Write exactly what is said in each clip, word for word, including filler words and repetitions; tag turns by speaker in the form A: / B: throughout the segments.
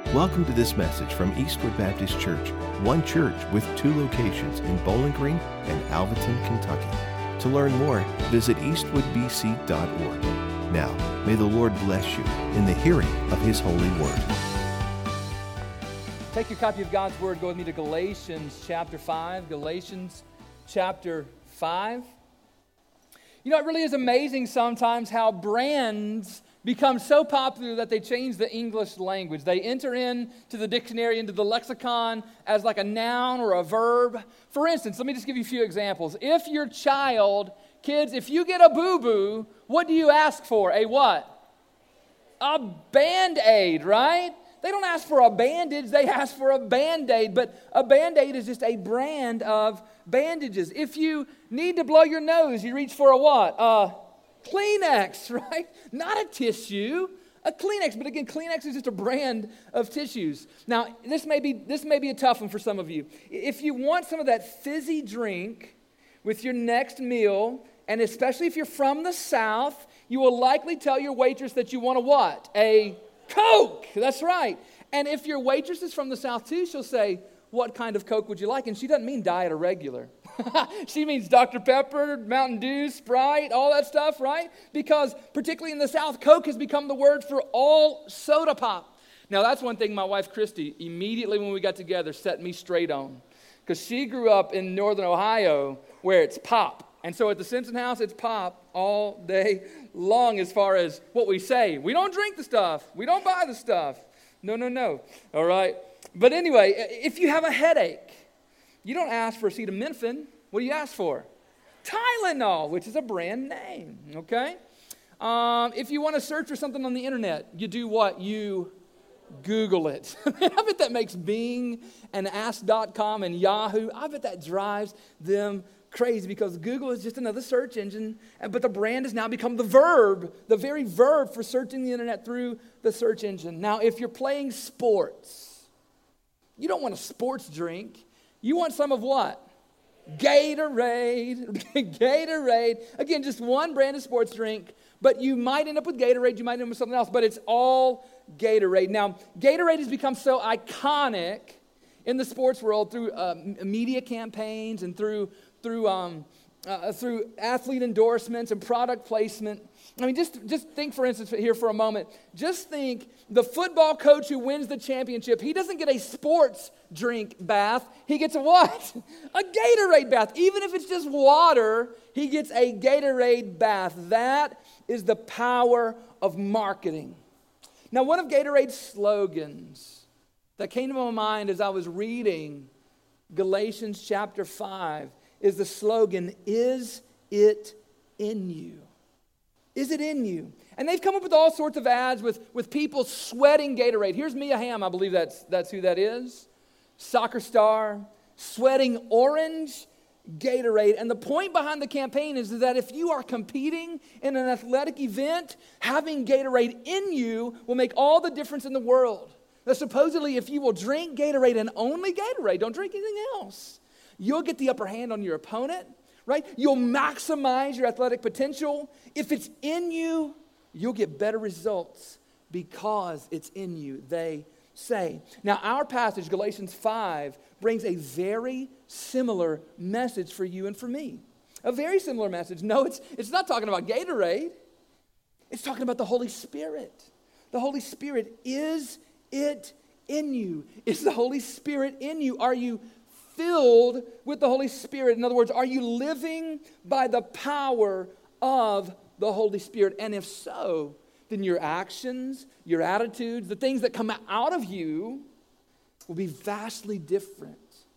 A: Welcome to this message from Eastwood Baptist Church, one church with two locations in Bowling Green and Alvaton, Kentucky. To learn more, visit eastwood b c dot org. Now, may the Lord bless you in the hearing of His holy word.
B: Take your copy of God's Word, go with me to Galatians chapter five. Galatians chapter five. You know, it really is amazing sometimes how brands become so popular that they change the English language. They enter into the dictionary, into the lexicon as like a noun or a verb. For instance, let me just give you a few examples. If your child, kids, if you get a boo-boo, what do you ask for? A what? A Band-Aid, right? They don't ask for a bandage, they ask for a Band-Aid. But a Band-Aid is just a brand of bandages. If you need to blow your nose, you reach for a what? A Kleenex, right? Not a tissue, a Kleenex. But again, Kleenex is just a brand of tissues. Now, this may be this may be a tough one for some of you. If you want some of that fizzy drink with your next meal, and especially if you're from the South, you will likely tell your waitress that you want a what? A Coke. That's right. And if your waitress is from the South too, she'll say, "What kind of Coke would you like?" And she doesn't mean diet or regular. She means Doctor Pepper, Mountain Dew, Sprite, all that stuff, right? Because particularly in the South, Coke has become the word for all soda pop. Now, that's one thing my wife, Christy, immediately when we got together, set me straight on. Because she grew up in northern Ohio where it's pop. And so at the Simpson house, it's pop all day long as far as what we say. We don't drink the stuff. We don't buy the stuff. No, no, no. All right? But anyway, if you have a headache, you don't ask for acetaminophen. What do you ask for? Tylenol, which is a brand name, okay? Um, if you want to search for something on the internet, you do what? You Google it. I bet that makes Bing and ask dot com and Yahoo, I bet that drives them crazy because Google is just another search engine, but the brand has now become the verb, the very verb for searching the internet through the search engine. Now, if you're playing sports, you don't want a sports drink. You want some of what? Gatorade. Gatorade. Again, just one brand of sports drink, but you might end up with Gatorade, you might end up with something else, but it's all Gatorade. Now, Gatorade has become so iconic in the sports world through uh, media campaigns and through through um, uh, through athlete endorsements and product placement. I mean, just, just think, for instance, here for a moment. Just think the football coach who wins the championship, he doesn't get a sports drink bath. He gets a what? A Gatorade bath. Even if it's just water, he gets a Gatorade bath. That is the power of marketing. Now, one of Gatorade's slogans that came to my mind as I was reading Galatians chapter five is the slogan, "Is it in you?" Is it in you? And they've come up with all sorts of ads with, with people sweating Gatorade. Here's Mia Hamm, I believe that's, that's who that is. Soccer star, sweating orange Gatorade. And the point behind the campaign is that if you are competing in an athletic event, having Gatorade in you will make all the difference in the world. Now, supposedly, if you will drink Gatorade and only Gatorade, don't drink anything else, you'll get the upper hand on your opponent. Right? You'll maximize your athletic potential. If it's in you, you'll get better results because it's in you, they say. Now, our passage, Galatians five, brings a very similar message for you and for me. A very similar message. No, it's, it's not talking about Gatorade. It's talking about the Holy Spirit. The Holy Spirit, is it in you? Is the Holy Spirit in you? Are you filled with the Holy Spirit? In other words, are you living by the power of the Holy Spirit? And if so, then your actions, your attitudes, the things that come out of you will be vastly different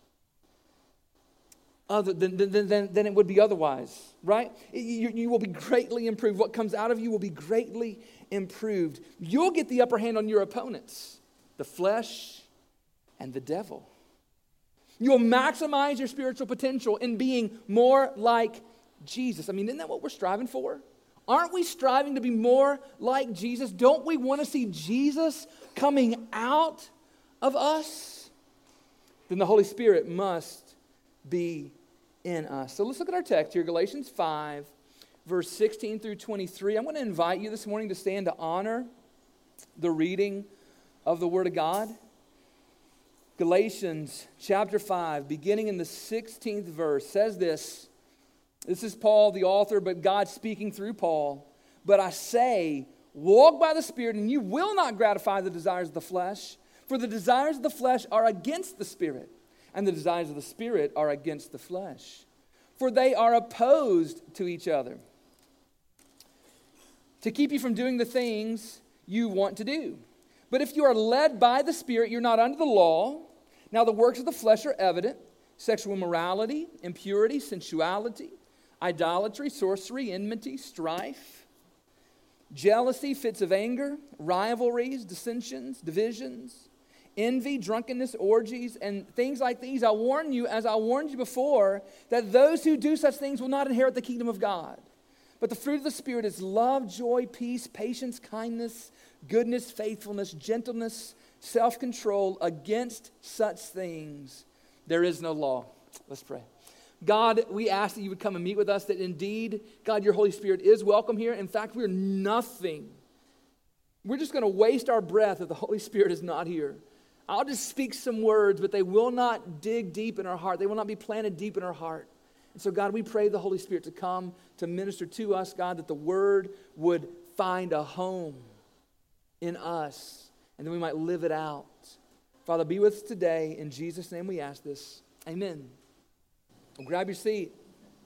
B: other than, than, than, than it would be otherwise, right? You, you will be greatly improved. What comes out of you will be greatly improved. You'll get the upper hand on your opponents, the flesh and the devil. You'll maximize your spiritual potential in being more like Jesus. I mean, isn't that what we're striving for? Aren't we striving to be more like Jesus? Don't we want to see Jesus coming out of us? Then the Holy Spirit must be in us. So let's look at our text here, Galatians five, verse sixteen through twenty-three. I'm going to invite you this morning to stand to honor the reading of the Word of God. Galatians chapter five, beginning in the sixteenth verse, says this. This is Paul, the author, but God speaking through Paul. But I say, walk by the Spirit, and you will not gratify the desires of the flesh. For the desires of the flesh are against the Spirit, and the desires of the Spirit are against the flesh. For they are opposed to each other, to keep you from doing the things you want to do. But if you are led by the Spirit, you're not under the law. Now the works of the flesh are evident: sexual immorality, impurity, sensuality, idolatry, sorcery, enmity, strife, jealousy, fits of anger, rivalries, dissensions, divisions, envy, drunkenness, orgies, and things like these. I warn you, as I warned you before, that those who do such things will not inherit the kingdom of God. But the fruit of the Spirit is love, joy, peace, patience, kindness, goodness, faithfulness, gentleness, self-control. Against such things there is no law. Let's pray. God, we ask that you would come and meet with us, that indeed, God, your Holy Spirit is welcome here. In fact, we're nothing. We're just going to waste our breath if the Holy Spirit is not here. I'll just speak some words, but they will not dig deep in our heart. They will not be planted deep in our heart. And so, God, we pray the Holy Spirit to come to minister to us, God, that the word would find a home in us, and then we might live it out. Father, be with us today. In Jesus' name we ask this. Amen. Well, grab your seat.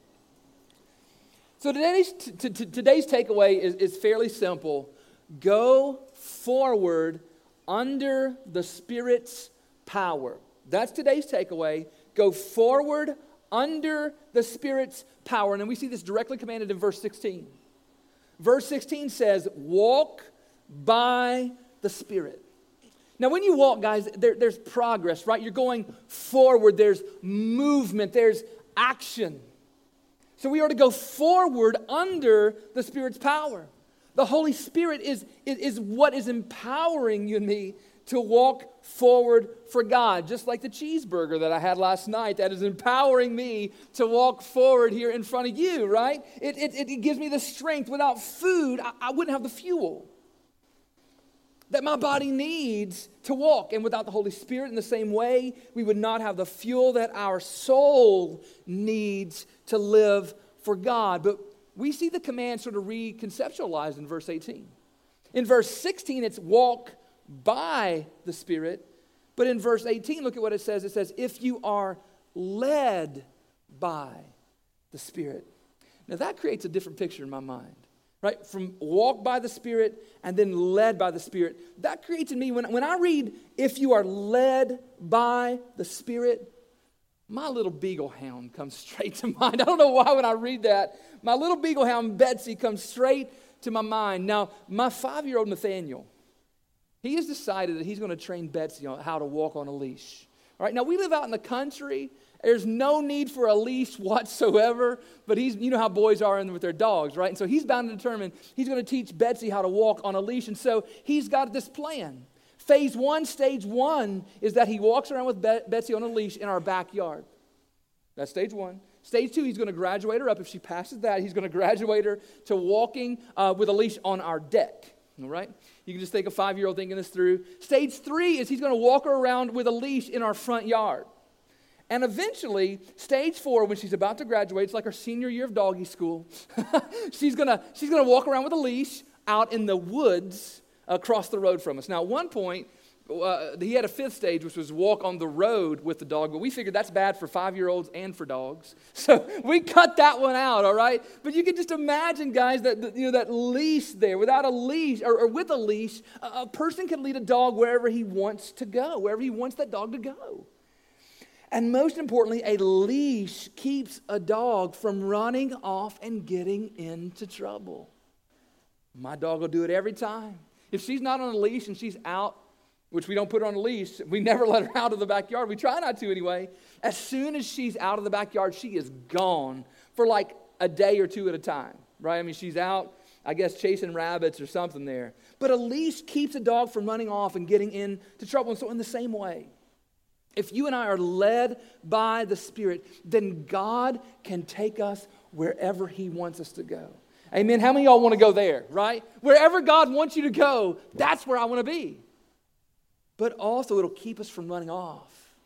B: So today's, t- t- today's takeaway is, is fairly simple. Go forward under the Spirit's power. That's today's takeaway. Go forward under the Spirit's power. And then we see this directly commanded in verse sixteen. Verse sixteen says, walk by the Spirit. Now, when you walk, guys, there, there's progress, right? You're going forward. There's movement. There's action. So we are to go forward under the Spirit's power. The Holy Spirit is, is, is what is empowering you and me to walk forward for God. Just like the cheeseburger that I had last night, that is empowering me to walk forward here in front of you, right? It, it, it gives me the strength. Without food, I, I wouldn't have the fuel that my body needs to walk. And without the Holy Spirit, in the same way, we would not have the fuel that our soul needs to live for God. But we see the command sort of reconceptualized in verse eighteen. In verse sixteen, it's walk by the Spirit. But in verse eighteen, look at what it says. It says, if you are led by the Spirit. Now that creates a different picture in my mind. Right? From walk by the Spirit and then led by the Spirit. That creates in me, when, when I read, if you are led by the Spirit, my little beagle hound comes straight to mind. I don't know why when I read that, my little beagle hound, Betsy, comes straight to my mind. Now, my five-year-old Nathaniel, he has decided that he's going to train Betsy on how to walk on a leash. All right, now we live out in the country. There's no need for a leash whatsoever, but he's, you know how boys are in with their dogs, right? And so he's bound to determine he's going to teach Betsy how to walk on a leash. And so he's got this plan. Phase one, stage one, is that he walks around with Be- Betsy on a leash in our backyard. That's stage one. Stage two, he's going to graduate her up. If she passes that, he's going to graduate her to walking uh, with a leash on our deck. All right? You can just think a five-year-old thinking this through. Stage three is he's going to walk her around with a leash in our front yard. And eventually, stage four, when she's about to graduate, it's like her senior year of doggy school. she's gonna she's gonna walk around with a leash out in the woods across the road from us. Now, at one point, uh, he had a fifth stage, which was walk on the road with the dog. But we figured that's bad for five-year-olds and for dogs, so we cut that one out. All right. But you can just imagine, guys, that that, you know that leash there. Without a leash or, or with a leash, a, a person can lead a dog wherever he wants to go, wherever he wants that dog to go. And most importantly, a leash keeps a dog from running off and getting into trouble. My dog will do it every time. If she's not on a leash and she's out, which we don't put her on a leash, we never let her out of the backyard. We try not to anyway. As soon as she's out of the backyard, she is gone for like a day or two at a time, right? I mean, she's out, I guess, chasing rabbits or something there. But a leash keeps a dog from running off and getting into trouble. And so in the same way, if you and I are led by the Spirit, then God can take us wherever He wants us to go. Amen. How many of y'all want to go there, right? Wherever God wants you to go, that's where I want to be. But also it'll keep us from running off.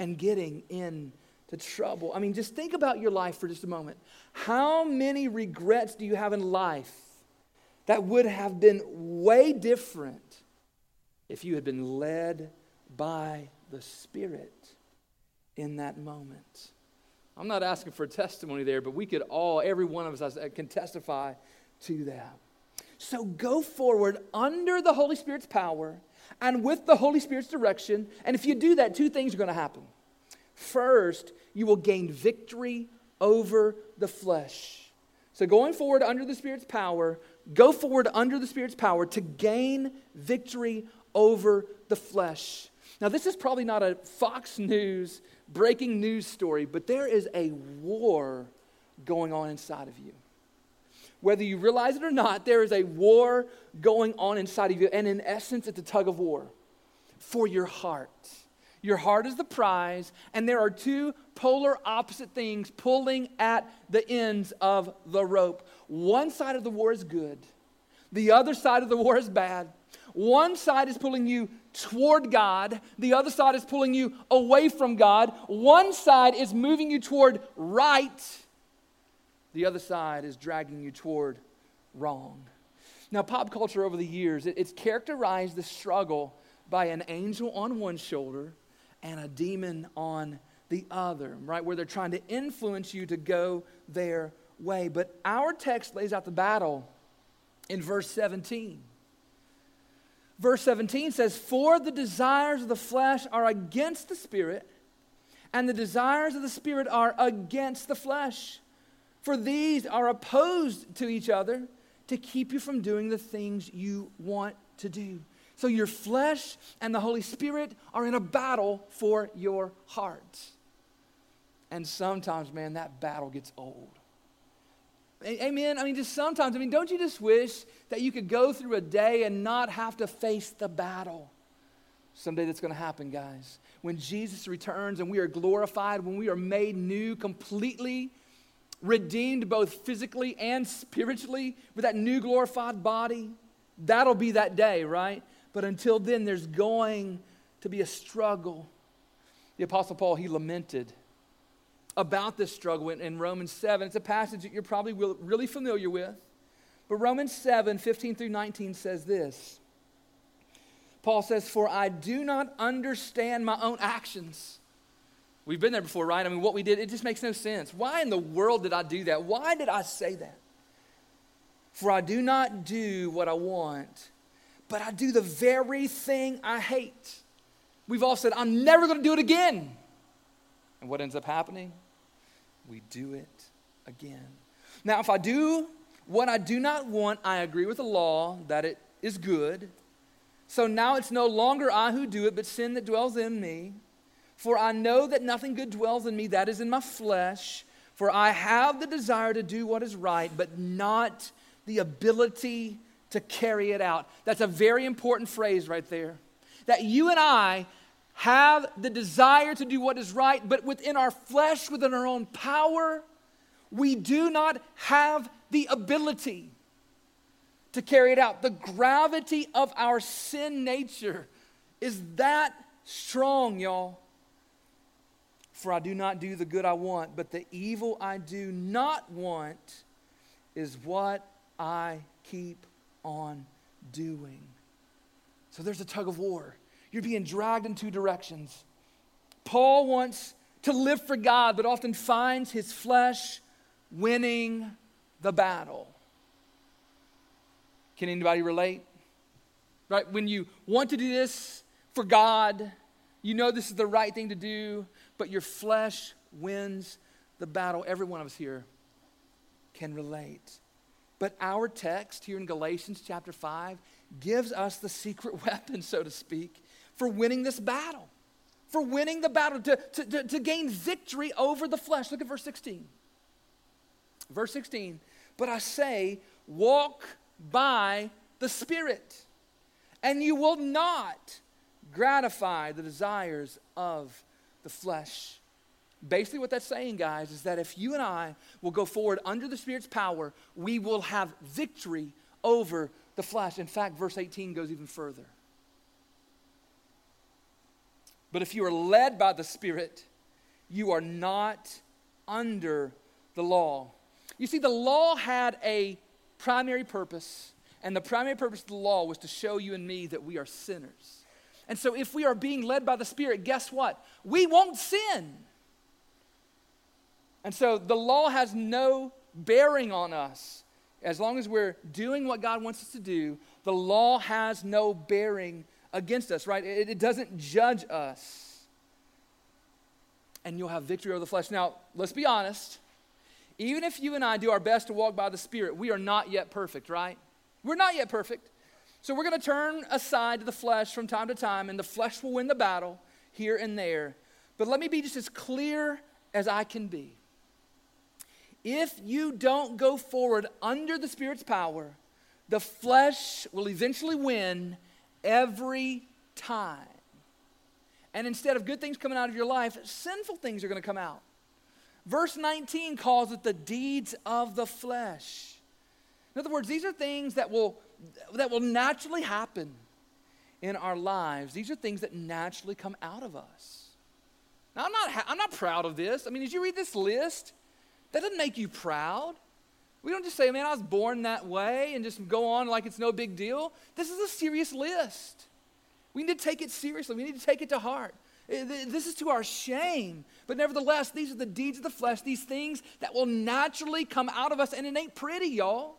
B: and getting into trouble. I mean, just think about your life for just a moment. How many regrets do you have in life that would have been way different if you had been led by the Spirit in that moment? I'm not asking for a testimony there, but we could all, every one of us can testify to that. So go forward under the Holy Spirit's power and with the Holy Spirit's direction. And if you do that, two things are going to happen. First, you will gain victory over the flesh. So going forward under the Spirit's power, go forward under the Spirit's power to gain victory over the flesh. Now, this is probably not a Fox News breaking news story, but there is a war going on inside of you. Whether you realize it or not, there is a war going on inside of you. And in essence, it's a tug of war for your heart. Your heart is the prize, and there are two polar opposite things pulling at the ends of the rope. One side of the war is good. The other side of the war is bad. One side is pulling you toward God. The other side is pulling you away from God. One side is moving you toward right. The other side is dragging you toward wrong. Now, pop culture over the years, it, it's characterized the struggle by an angel on one shoulder and a demon on the other, right? Where they're trying to influence you to go their way. But our text lays out the battle in verse seventeen. Verse seventeen says, "For the desires of the flesh are against the Spirit, and the desires of the Spirit are against the flesh. For these are opposed to each other to keep you from doing the things you want to do." So your flesh and the Holy Spirit are in a battle for your heart. And sometimes, man, that battle gets old. Amen? I mean, just sometimes, I mean, don't you just wish that you could go through a day and not have to face the battle? Someday that's going to happen, guys. When Jesus returns and we are glorified, when we are made new completely, redeemed both physically and spiritually with that new glorified body, that'll be that day, right? But until then, there's going to be a struggle. The Apostle Paul, he lamented about this struggle in, in Romans seven. It's a passage that you're probably will, really familiar with. But Romans seven, fifteen through nineteen says this. Paul says, "For I do not understand my own actions." We've been there before, right? I mean, what we did, it just makes no sense. Why in the world did I do that? Why did I say that? "For I do not do what I want, but I do the very thing I hate." We've all said, "I'm never going to do it again." And what ends up happening? We do it again. Now, if I do what I do not want, I agree with the law that it is good. So now it's no longer I who do it, but sin that dwells in me. For I know that nothing good dwells in me, that is in my flesh. For I have the desire to do what is right, but not the ability to carry it out. That's a very important phrase right there. That you and I have the desire to do what is right, but within our flesh, within our own power, we do not have the ability to carry it out. The gravity of our sin nature is that strong, y'all. "For I do not do the good I want, but the evil I do not want is what I keep on doing." So there's a tug of war. You're being dragged in two directions. Paul wants to live for God, but often finds his flesh winning the battle. Can anybody relate? Right? When you want to do this for God, you know this is the right thing to do, but your flesh wins the battle. Every one of us here can relate. But our text here in Galatians chapter five gives us the secret weapon, so to speak, for winning this battle. For winning the battle, to, to, to, to gain victory over the flesh. Look at verse sixteen. Verse sixteen, "But I say, walk by the Spirit, and you will not gratify the desires of the flesh." Basically what that's saying, guys, is that if you and I will go forward under the Spirit's power, we will have victory over the flesh. In fact, verse eighteen goes even further. But if you are led by the Spirit, you are not under the law. You see, the law had a primary purpose, and the primary purpose of the law was to show you and me that we are sinners. And so if we are being led by the Spirit, guess what? We won't sin. And so the law has no bearing on us. As long as we're doing what God wants us to do, the law has no bearing against us, right? It, it doesn't judge us. And you'll have victory over the flesh. Now, let's be honest. Even if you and I do our best to walk by the Spirit, we are not yet perfect, right? We're not yet perfect. So we're going to turn aside to the flesh from time to time, and the flesh will win the battle here and there. But let me be just as clear as I can be. If you don't go forward under the Spirit's power, the flesh will eventually win every time. And instead of good things coming out of your life, sinful things are going to come out. Verse nineteen calls it the deeds of the flesh. In other words, these are things that will, that will naturally happen in our lives. These are things that naturally come out of us. Now, I'm not, I'm not proud of this. I mean, as you read this list, that doesn't make you proud. We don't just say, man, I was born that way and just go on like it's no big deal. This is a serious list. We need to take it seriously. We need to take it to heart. This is to our shame. But nevertheless, these are the deeds of the flesh, these things that will naturally come out of us, and it ain't pretty, y'all.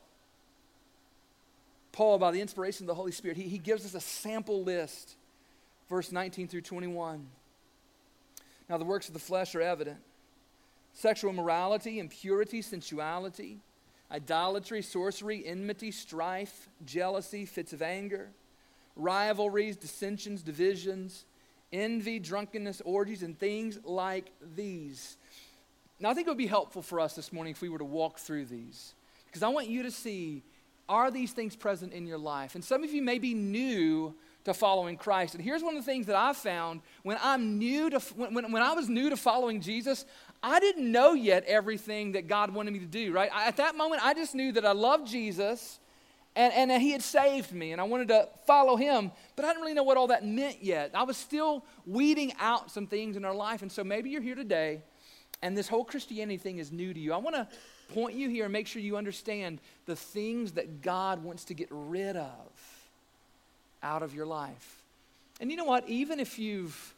B: Paul, by the inspiration of the Holy Spirit, he, he gives us a sample list, verse nineteen through twenty-one. Now, the works of the flesh are evident: sexual immorality, impurity, sensuality, idolatry, sorcery, enmity, strife, jealousy, fits of anger, rivalries, dissensions, divisions, envy, drunkenness, orgies, and things like these. Now, I think it would be helpful for us this morning if we were to walk through these, because I want you to see, are these things present in your life? And some of you may be new to following Christ. And here's one of the things that I found when I'm new to when, when, when I was new to following Jesus, I didn't know yet everything that God wanted me to do, right? I, at that moment, I just knew that I loved Jesus and, and that he had saved me, and I wanted to follow him, but I didn't really know what all that meant yet. I was still weeding out some things in our life, and so maybe you're here today, and this whole Christianity thing is new to you. I want to point you here and make sure you understand the things that God wants to get rid of out of your life. And you know what? Even if you've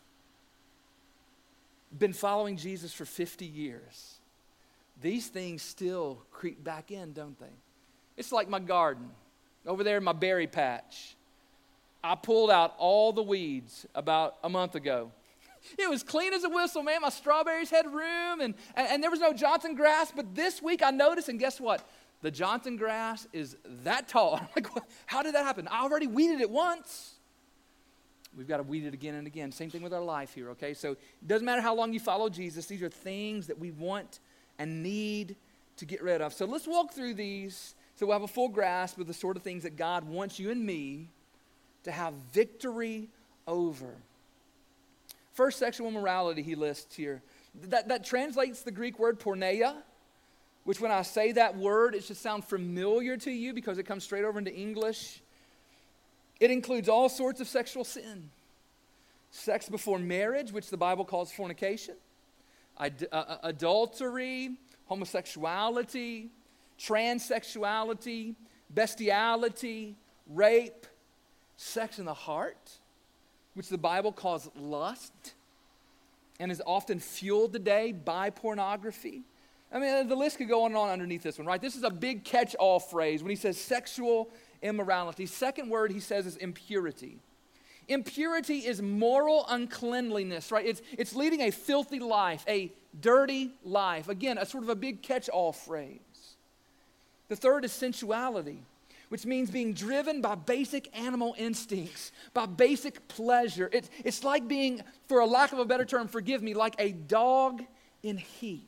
B: been following Jesus for fifty years, these things still creep back in, don't they? It's like my garden. Over there in my berry patch, I pulled out all the weeds about a month ago. It was clean as a whistle, man. My strawberries had room, and, and, and there was no Johnson grass. But this week I noticed, and guess what? The Johnson grass is that tall. I'm like, what? How did that happen? I already weeded it once. We've got to weed it again and again. Same thing with our life here, okay? So it doesn't matter how long you follow Jesus. These are things that we want and need to get rid of. So let's walk through these so we'll have a full grasp of the sort of things that God wants you and me to have victory over. First, sexual immorality he lists here. That, that translates the Greek word porneia, which when I say that word, it should sound familiar to you because it comes straight over into English. It includes all sorts of sexual sin. Sex before marriage, which the Bible calls fornication, Ad- uh, adultery, homosexuality, transsexuality, bestiality, rape, sex in the heart, which the Bible calls lust and is often fueled today by pornography. I mean, the list could go on and on underneath this one, right? This is a big catch-all phrase when he says sexual immorality. Second word he says is impurity. Impurity is moral uncleanliness, right? It's, it's leading a filthy life, a dirty life. Again, a sort of a big catch-all phrase. The third is sensuality, which means being driven by basic animal instincts, by basic pleasure. It's, it's like being, for a lack of a better term, forgive me, like a dog in heat.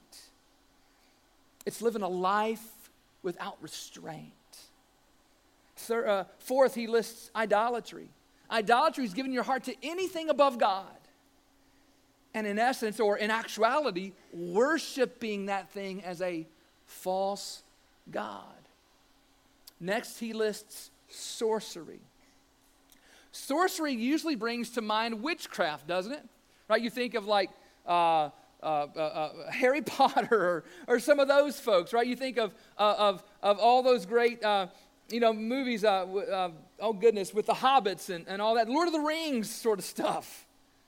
B: It's living a life without restraint. Third, uh, fourth, he lists idolatry. Idolatry is giving your heart to anything above God. And in essence, or in actuality, worshiping that thing as a false God. Next, he lists sorcery. Sorcery usually brings to mind witchcraft, doesn't it? right? You think of like uh, uh, uh, uh, Harry Potter or, or some of those folks, right? You think of uh, of of all those great, uh, you know, movies. Uh, uh, oh goodness, with the Hobbits and, and all that, Lord of the Rings sort of stuff.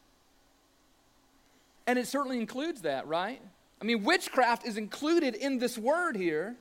B: And it certainly includes that, right? I mean, witchcraft is included in this word here,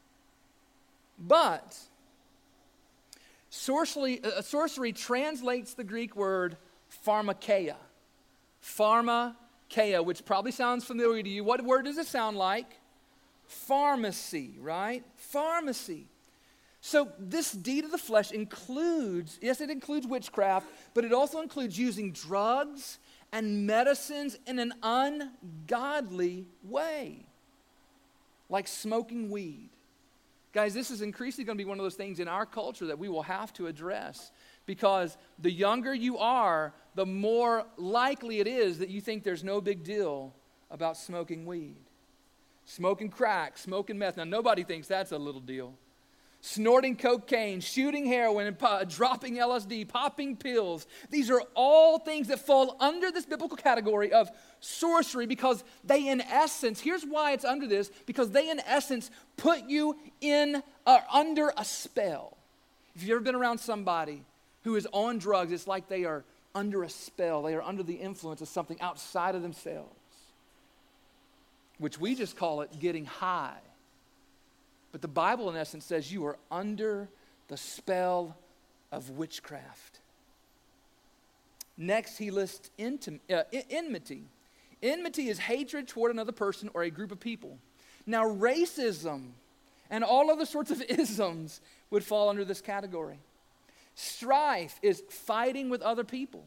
B: but sorcery, uh, sorcery translates the Greek word pharmakeia. Pharmakeia, which probably sounds familiar to you. What word does it sound like? Pharmacy, right? Pharmacy. So this deed of the flesh includes, yes, it includes witchcraft, but it also includes using drugs and medicines in an ungodly way, like smoking weed. Guys, this is increasingly going to be one of those things in our culture that we will have to address, because the younger you are, the more likely it is that you think there's no big deal about smoking weed. Smoking crack, smoking meth. Now, nobody thinks that's a little deal. Snorting cocaine, shooting heroin, and po- dropping L S D, popping pills. These are all things that fall under this biblical category of sorcery, because they, in essence, here's why it's under this, because they, in essence, put you in uh, under a spell. If you've ever been around somebody who is on drugs, it's like they are under a spell. They are under the influence of something outside of themselves, which we just call it getting high. But the Bible, in essence, says you are under the spell of witchcraft. Next, he lists intim- uh, enmity. Enmity is hatred toward another person or a group of people. Now, racism and all other sorts of isms would fall under this category. Strife is fighting with other people.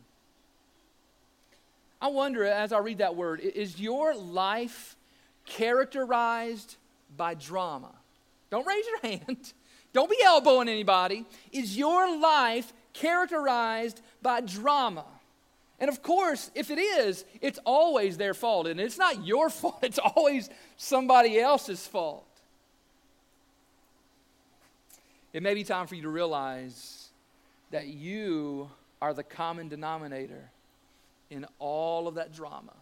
B: I wonder, as I read that word, is your life characterized by drama? Don't raise your hand. Don't be elbowing anybody. Is your life characterized by drama? And of course, if it is, it's always their fault. And it's not your fault. It's always somebody else's fault. It may be time for you to realize that you are the common denominator in all of that drama.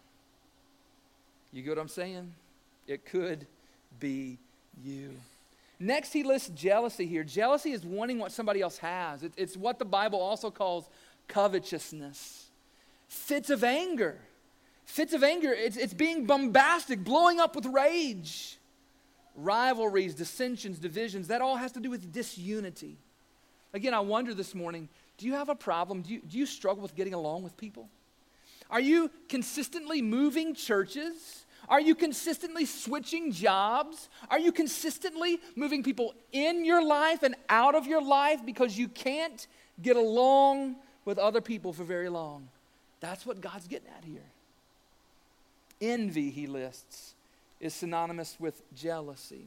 B: You get what I'm saying? It could be you. Next, he lists jealousy here. Jealousy is wanting what somebody else has. It, it's what the Bible also calls covetousness. Fits of anger. Fits of anger, it's, it's being bombastic, blowing up with rage. Rivalries, dissensions, divisions, that all has to do with disunity. Again, I wonder this morning, do you have a problem? Do you, do you struggle with getting along with people? Are you consistently moving churches? Are you consistently switching jobs? Are you consistently moving people in your life and out of your life because you can't get along with other people for very long? That's what God's getting at here. Envy, he lists, is synonymous with jealousy.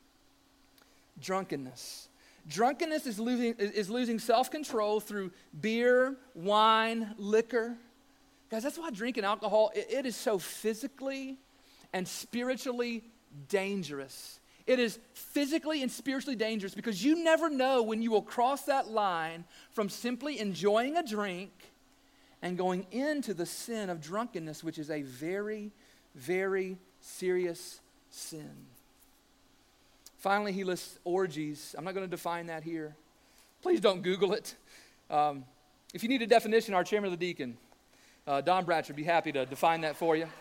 B: Drunkenness. Drunkenness is losing, is losing self-control through beer, wine, liquor. Guys, that's why drinking alcohol, it, it is so physically and spiritually dangerous. It is physically and spiritually dangerous because you never know when you will cross that line from simply enjoying a drink and going into the sin of drunkenness, which is a very, very serious sin. Finally, he lists orgies. I'm not going to define that here. Please don't Google it. Um, if you need a definition, our chairman of the deacon, uh, Don Bratcher, would be happy to define that for you.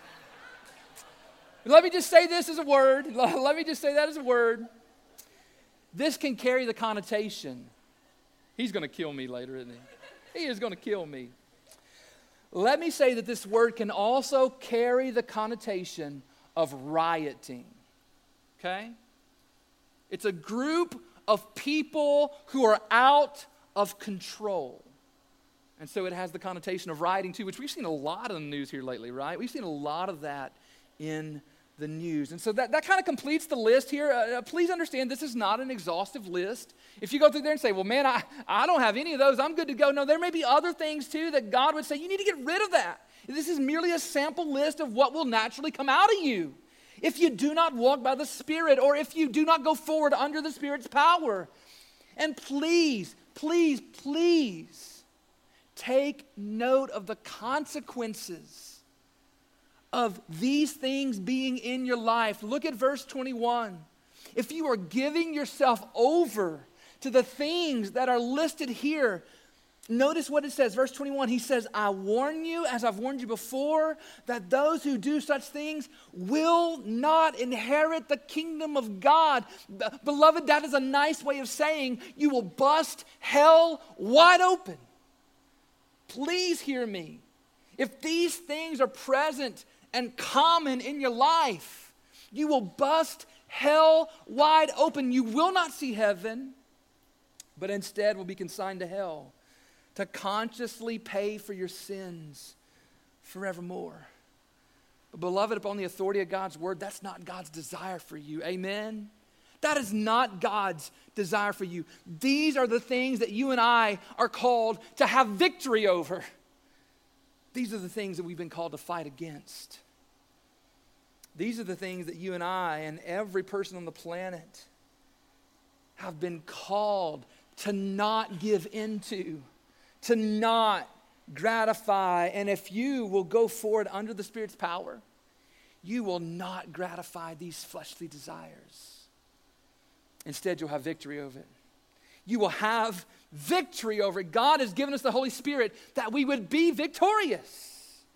B: Let me just say this as a word. Let me just say that as a word. This can carry the connotation. He's going to kill me later, isn't he? He is going to kill me. Let me say that this word can also carry the connotation of rioting. Okay? It's a group of people who are out of control. And so it has the connotation of rioting too, which we've seen a lot in the news here lately, right? We've seen a lot of that in the news. And so that, that kind of completes the list here. Uh, please understand, this is not an exhaustive list. If you go through there and say, well, man, I, I don't have any of those, I'm good to go. No, there may be other things too that God would say, you need to get rid of that. This is merely a sample list of what will naturally come out of you if you do not walk by the Spirit, or if you do not go forward under the Spirit's power. And please, please, please take note of the consequences of these things being in your life, look at verse twenty-one. If you are giving yourself over to the things that are listed here, notice what it says, verse twenty-one. He says, I warn you, as I've warned you before, that those who do such things will not inherit the kingdom of God. B- Beloved, that is a nice way of saying you will bust hell wide open. Please hear me. If these things are present and common in your life, you will bust hell wide open. You will not see heaven, but instead will be consigned to hell to consciously pay for your sins forevermore. But beloved, upon the authority of God's word, that's not God's desire for you. Amen? That is not God's desire for you. These are the things that you and I are called to have victory over. These are the things that we've been called to fight against. These are the things that you and I and every person on the planet have been called to not give into, to not gratify. And if you will go forward under the Spirit's power, you will not gratify these fleshly desires. Instead, you'll have victory over it. You will have victory over it. God has given us the Holy Spirit that we would be victorious.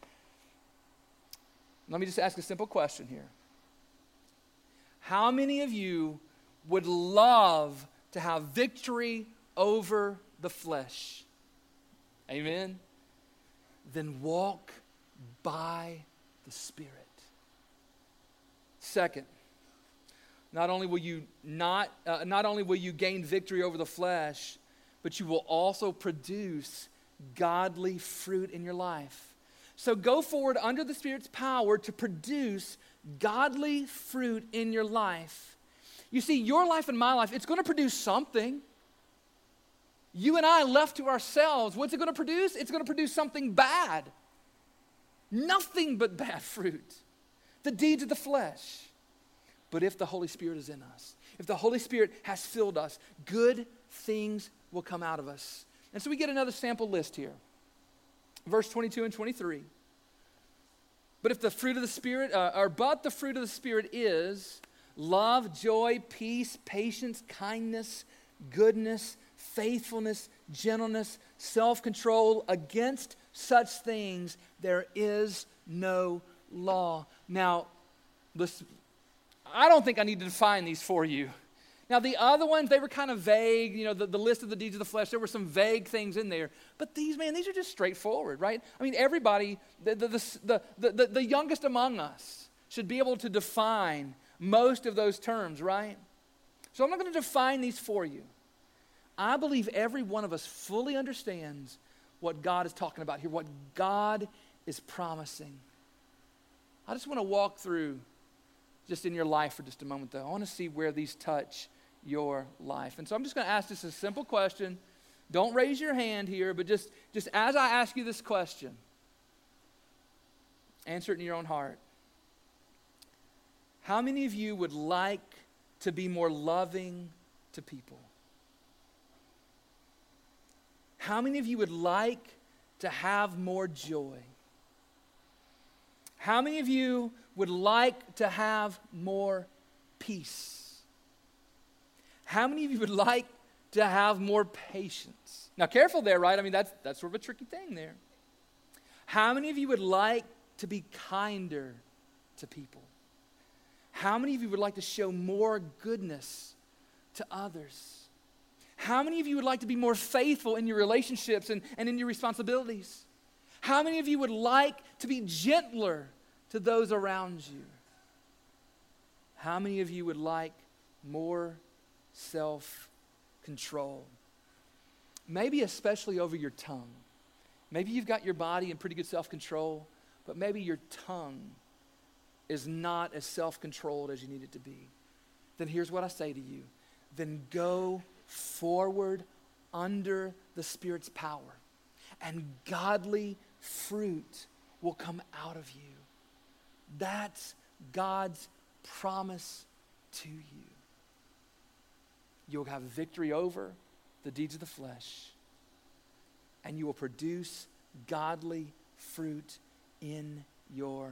B: Let me just ask a simple question here. How many of you would love to have victory over the flesh? Amen? Then walk by the Spirit. Second, not only will you not, uh, not only will you gain victory over the flesh, but you will also produce godly fruit in your life. So go forward under the Spirit's power to produce godly fruit in your life. You see, your life and my life, it's going to produce something. You and I left to ourselves, what's it going to produce? It's going to produce something bad. Nothing but bad fruit. The deeds of the flesh. But if the Holy Spirit is in us, if the Holy Spirit has filled us, good things will come out of us. And so we get another sample list here. Verse twenty-two and twenty-three. But if the fruit of the Spirit, uh, or but the fruit of the Spirit is love, joy, peace, patience, kindness, goodness, faithfulness, gentleness, self-control. Against such things there is no law. Now, listen, I don't think I need to define these for you. Now, the other ones, they were kind of vague. You know, the, the list of the deeds of the flesh, there were some vague things in there. But these, man, these are just straightforward, right? I mean, everybody, the, the, the, the, the, the youngest among us should be able to define most of those terms, right? So I'm not going to define these for you. I believe every one of us fully understands what God is talking about here, what God is promising. I just want to walk through just in your life for just a moment, though. I want to see where these touch your life. And so I'm just going to ask just a simple question. Don't raise your hand here, but just, just as I ask you this question, answer it in your own heart. How many of you would like to be more loving to people? How many of you would like to have more joy? How many of you would like to have more peace? How many of you would like to have more patience? Now, careful there, right? I mean, that's, that's sort of a tricky thing there. How many of you would like to be kinder to people? How many of you would like to show more goodness to others? How many of you would like to be more faithful in your relationships and, and in your responsibilities? How many of you would like to be gentler to those around you? How many of you would like more self-control? Maybe especially over your tongue. Maybe you've got your body in pretty good self-control, but maybe your tongue is not as self-controlled as you need it to be. Then here's what I say to you. Then go forward under the Spirit's power, and godly fruit will come out of you. That's God's promise to you. You'll have victory over the deeds of the flesh, and you will produce godly fruit in your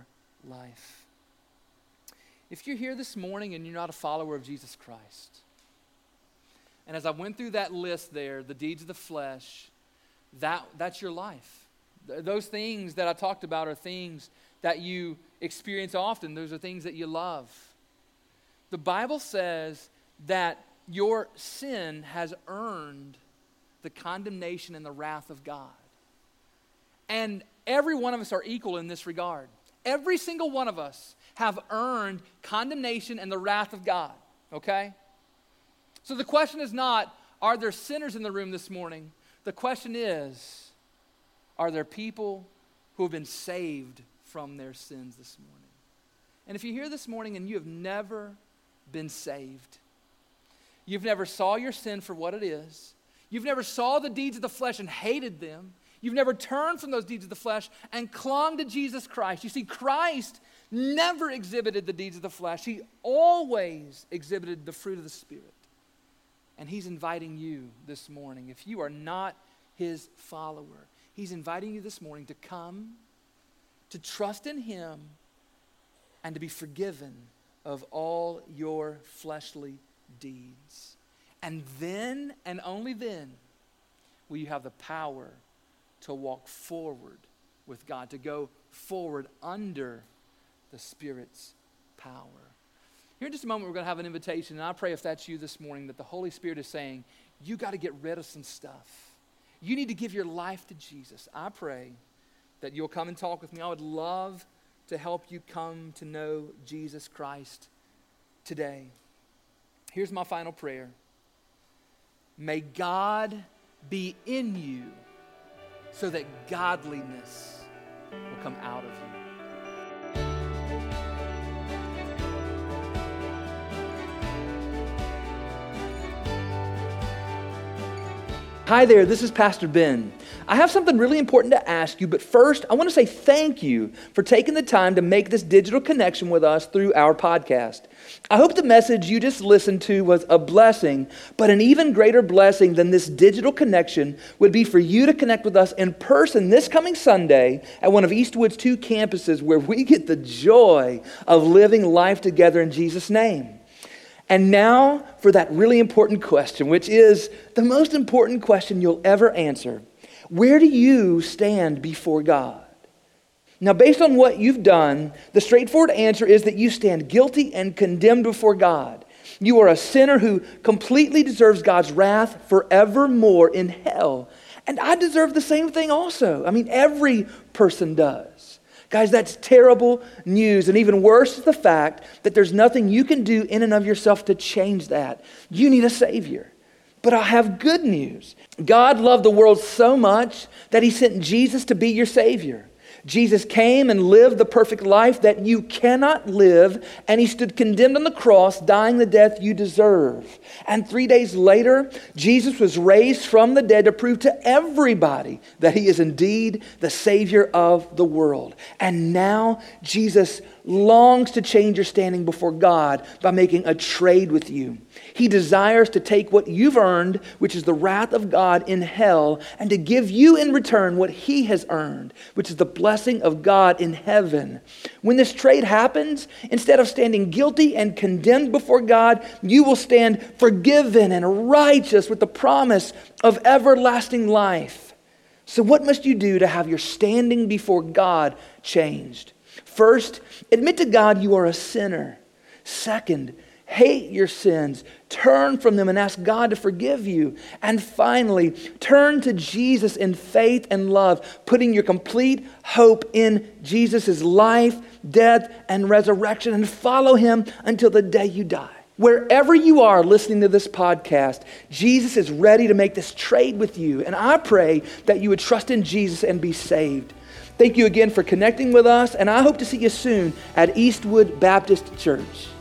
B: life. If you're here this morning and you're not a follower of Jesus Christ, and as I went through that list there, the deeds of the flesh, that, that's your life. Th- those things that I talked about are things that you experience often. Those are things that you love. The Bible says that your sin has earned the condemnation and the wrath of God. And every one of us are equal in this regard. Every single one of us have earned condemnation and the wrath of God, okay? So the question is not, are there sinners in the room this morning? The question is, are there people who have been saved from their sins this morning? And if you're here this morning and you have never been saved, you've never saw your sin for what it is, you've never saw the deeds of the flesh and hated them, you've never turned from those deeds of the flesh and clung to Jesus Christ. You see, Christ never exhibited the deeds of the flesh. He always exhibited the fruit of the Spirit. And he's inviting you this morning. If you are not his follower, he's inviting you this morning to come, to trust in him, and to be forgiven of all your fleshly deeds. And then, and only then, will you have the power to walk forward with God, to go forward under the Spirit's power. Here in just a moment, we're going to have an invitation, and I pray if that's you this morning, that the Holy Spirit is saying, you got to get rid of some stuff. You need to give your life to Jesus. I pray that you'll come and talk with me. I would love to help you come to know Jesus Christ today. Here's my final prayer. May God be in you so that godliness will come out of you. Hi there, this is Pastor Ben. I have something really important to ask you, but first, I want to say thank you for taking the time to make this digital connection with us through our podcast. I hope the message you just listened to was a blessing, but an even greater blessing than this digital connection would be for you to connect with us in person this coming Sunday at one of Eastwood's two campuses where we get the joy of living life together in Jesus' name. And now for that really important question, which is the most important question you'll ever answer. Where do you stand before God? Now, based on what you've done, the straightforward answer is that you stand guilty and condemned before God. You are a sinner who completely deserves God's wrath forevermore in hell. And I deserve the same thing also. I mean, every person does. Guys, that's terrible news. And even worse is the fact that there's nothing you can do in and of yourself to change that. You need a Savior. But I have good news. God loved the world so much that he sent Jesus to be your Savior. Jesus came and lived the perfect life that you cannot live, and he stood condemned on the cross, dying the death you deserve. And three days later, Jesus was raised from the dead to prove to everybody that he is indeed the Savior of the world. And now Jesus longs to change your standing before God by making a trade with you. He desires to take what you've earned, which is the wrath of God in hell, and to give you in return what he has earned, which is the blessing of God in heaven. When this trade happens, instead of standing guilty and condemned before God, you will stand forgiven and righteous with the promise of everlasting life. So what must you do to have your standing before God changed? First, admit to God you are a sinner. Second, hate your sins. Turn from them and ask God to forgive you. And finally, turn to Jesus in faith and love, putting your complete hope in Jesus' life, death, and resurrection, and follow him until the day you die. Wherever you are listening to this podcast, Jesus is ready to make this trade with you. And I pray that you would trust in Jesus and be saved. Thank you again for connecting with us, and I hope to see you soon at Eastwood Baptist Church.